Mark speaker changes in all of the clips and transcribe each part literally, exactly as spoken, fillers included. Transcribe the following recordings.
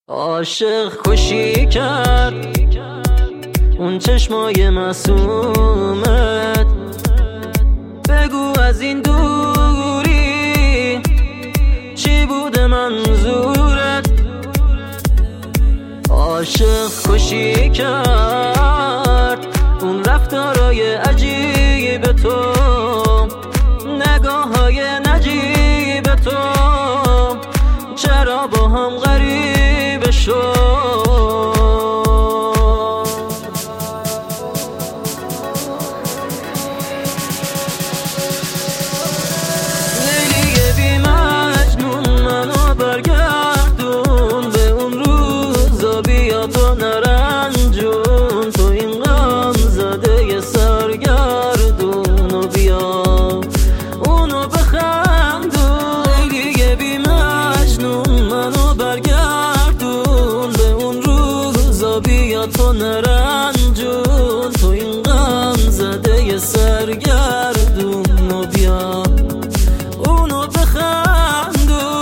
Speaker 1: عاشق کشی کرد اون چشمای معصومت، بگو از این دوری چی بوده منظورت. عاشق کشی کرد اون رفتارای عجیب تو، نگاه‌های نجیب تو، چرا با هم غریب شد. لیلی بی مجنون منو برگردون به اون روزا، بیا تو نرنجون، تو این غم زده سرگردون و بیا اونو بخندون. لیلی بی مجنون منو برگردون به اون روزا، بیا تو نرنجون، تو این غم زده سرگردون و بیا اونو بخندون.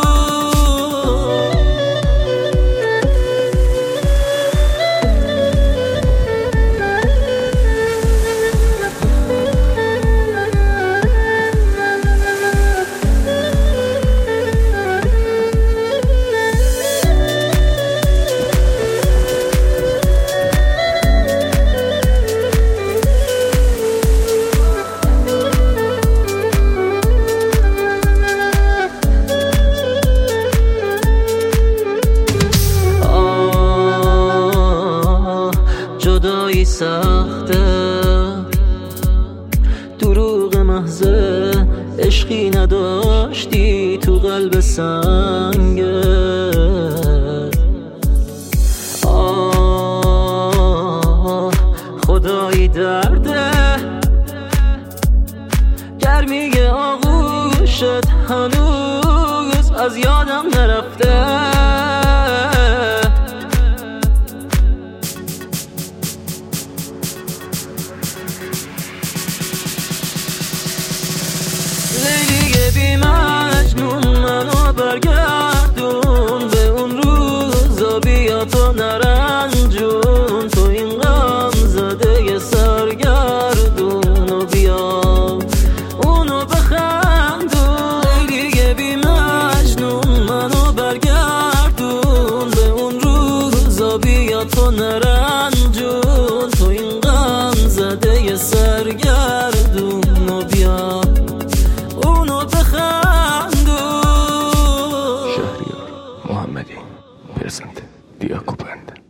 Speaker 1: جدایی سخته، دروغ محضه، عشقی نداشتی تو قلب سنگت. آه خدایی درده، گرمی آغوشت هنوز از یادم نرفته. لیلی بی مجنون منو برگردون به اون روزا، بیا تو نرنجون، تو این غم زده سرگردون و بیا اونو بخندون. لیلی بی مجنون منو برگردون به اون روزا، بیا تو نرنجون، تو این غم زده سرگردون و بیا اونو بخندون.
Speaker 2: شهریار محمدی پرزنت دیاکوبند.